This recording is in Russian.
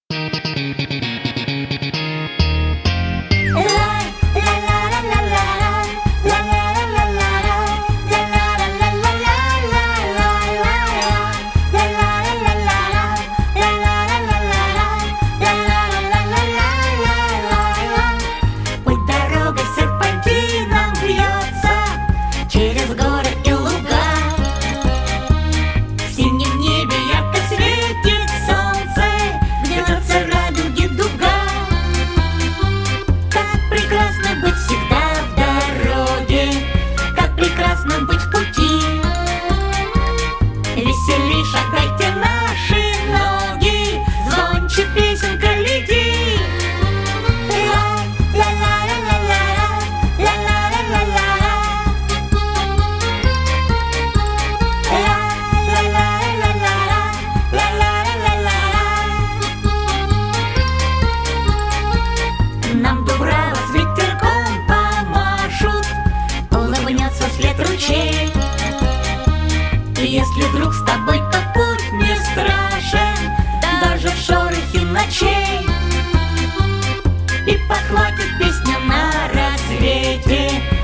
Путь дорогой серпантином вьется через горы и луга. В синем небе ярко светит солнце, гнется радуги дуга. Как прекрасно быть всегда в дороге, как прекрасно быть в пути. Веселей шагайте наши ноги, звонче песенка лети. Нам дубрава с ветерком помашут, улыбнется вслед ручей. И если вдруг с тобой тот путь не страшен, даже в шорохе ночей, и подхватит песня на рассвете